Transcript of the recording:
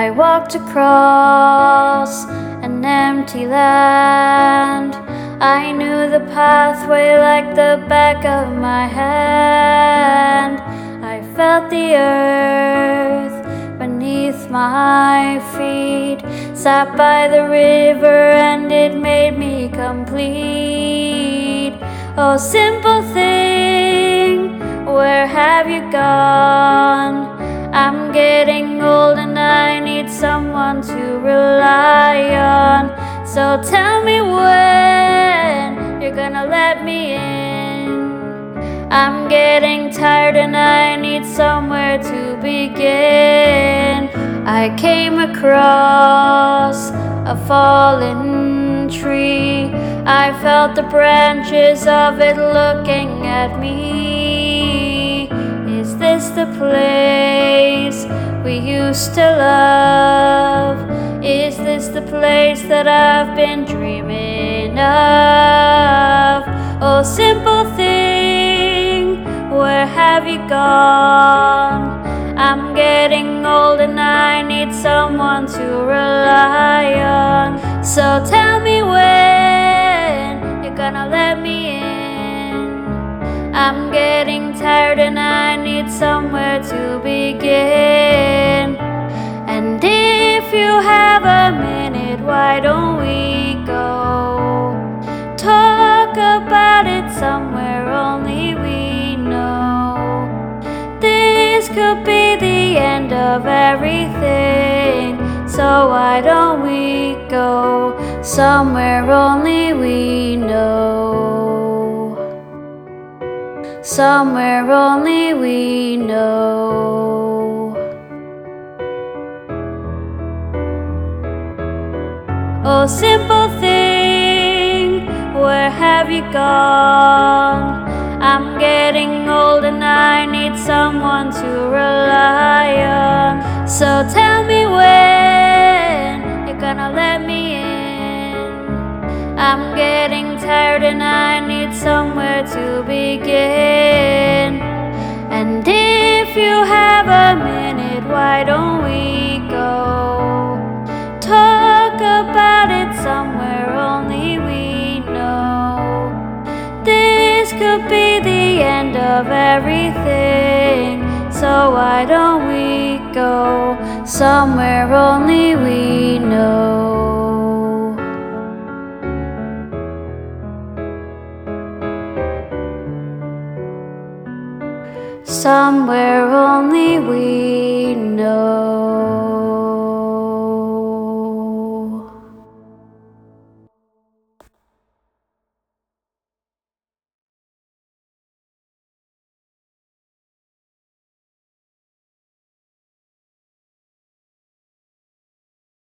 I walked across an empty land. I knew the pathway like the back of my hand. I felt the earth beneath my feet, sat by the river and it made me complete. Oh, simple thing, where have you gone? I'm getting old and I need someone to rely on. So tell me when you're gonna let me in. I'm getting tired and I need somewhere to begin. I came across a fallen tree. I felt the branches of it looking at me. Is this the place we used to love? Is this the place that I've been dreaming of? Oh, simple thing, where have you gone? I'm getting old and I need someone to rely on. So tell me when you're gonna let me in. I'm getting tired and I need somewhere to begin. And if you have a minute, why don't we go talk about it somewhere only we know? This could be the end of everything, so why don't we go somewhere only we know? Somewhere only we know. Oh, simple thing, where have you gone? I'm getting old and I need someone to rely on. So tell me when you're gonna let me in. I'm getting tired and I need somewhere to begin. And if you have a minute, why don't we go talk about it somewhere only we know? This could be the end of everything, so why don't we go somewhere only we know? Somewhere only we know.